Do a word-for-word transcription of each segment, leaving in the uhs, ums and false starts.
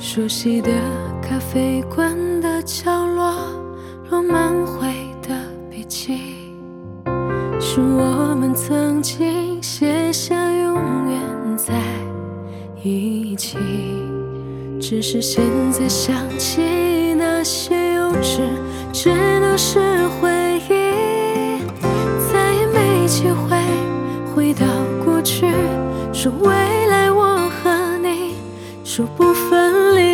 熟悉的咖啡馆的角落，落满灰的笔记，是我们曾经写下永远在一起。只是现在想起那些幼稚，只能是回忆，再也没机会回到过去，说未来我和你说不分离。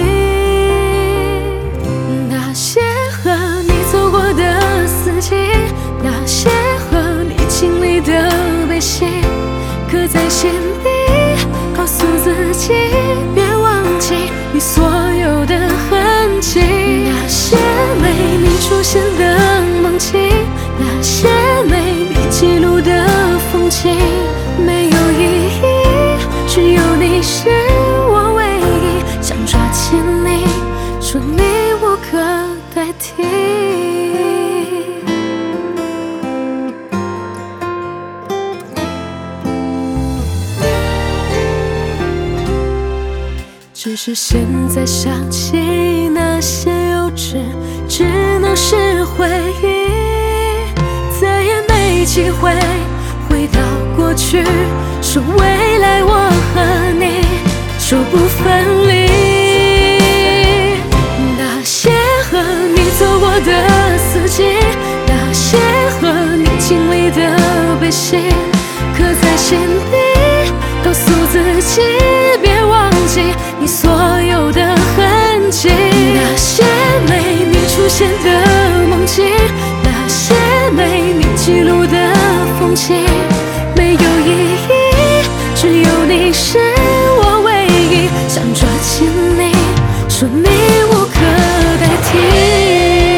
那些和你走过的四季，那些和你经历的悲喜，刻在心底，告诉自己别忘记你所有的痕迹。那些没你出现的梦境，那些没你记录的风景，没有意义，只有你是我唯一，想抓紧你，说你无可代替。只是现在想起那些幼稚，只能是回忆，再也没机会回到过去，说未来我和你说不分离。那些和你走过的四季，那些和你经历的悲喜，刻在心底，告诉自己别忘记你所有的痕迹。那些没你出现的梦境，那些没你记录的风景，没有意义，只有你是我唯一，想抓紧你，说你无可代替。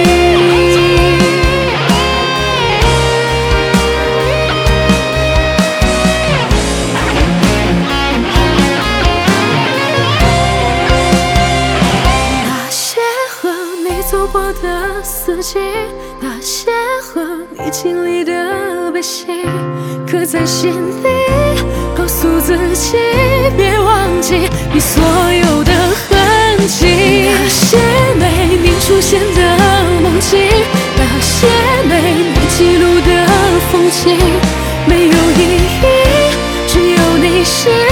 走过的四季，那些和你经历的悲喜，刻在心底，告诉自己别忘记你所有的痕迹。那些没你出现的梦境，那些没你记录的风景，没有意义，只有你是